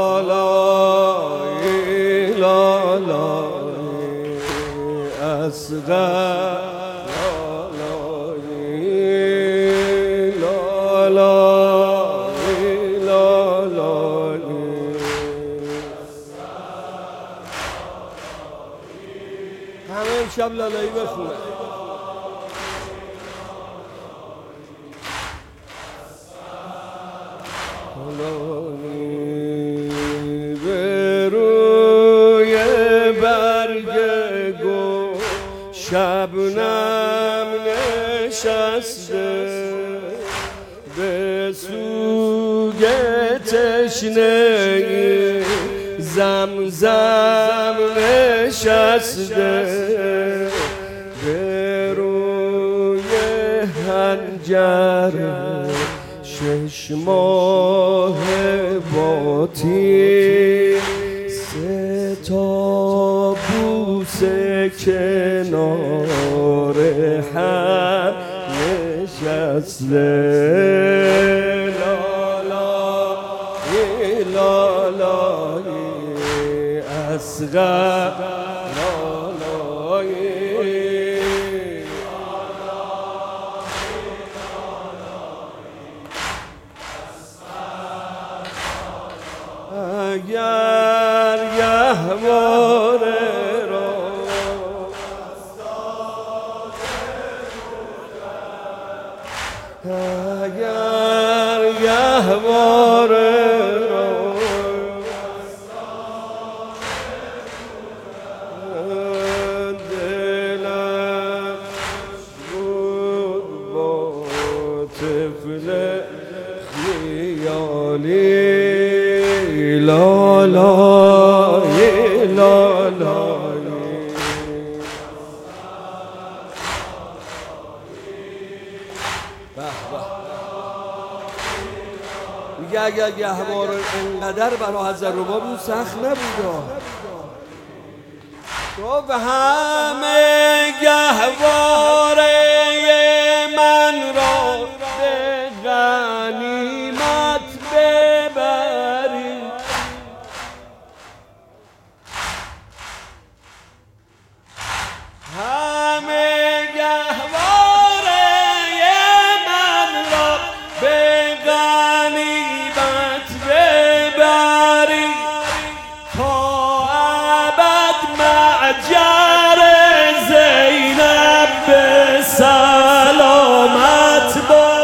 همه امشب لالایی بخونه. به روی برگ گل شبنم نشسته، به سوگ تشنه زمزم نشسته، به روی هنجر 6 ماه باطی 3 تا بوسه کنار هم نشسته. لالایی لالایی اصغر لالایی اگر گهواره را اگر گهواره را دلم بود با طفل خیالی لالایی لالایی میگه اگر گهواره انقدر برای حضرت رباب اون سخت نبود. تو به همه گهواره من را به غنیمت ببری، همه گهواره من را به غنیمت ببری، تا ابد معجر زینب به سلامت باد.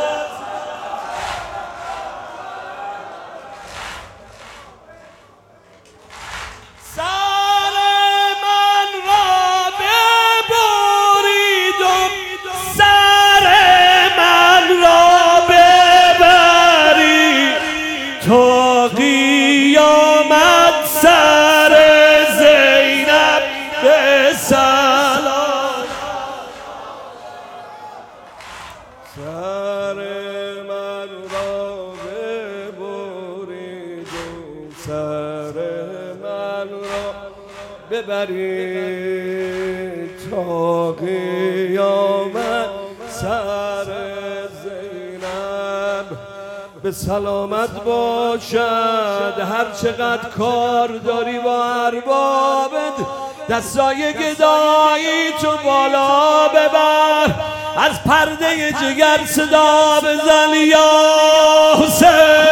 سر من را ببرید و سر من را ببرید، تا قیامت سر زینب به سلام. سر من را ببرید و سر من را ببرید، تا قیامت سر زینب به سلامت باشد. هر چقدر کار داری با اربابت، دستای گدایی تو بالا ببر، از پرده جگر صدا بزن یا حسین.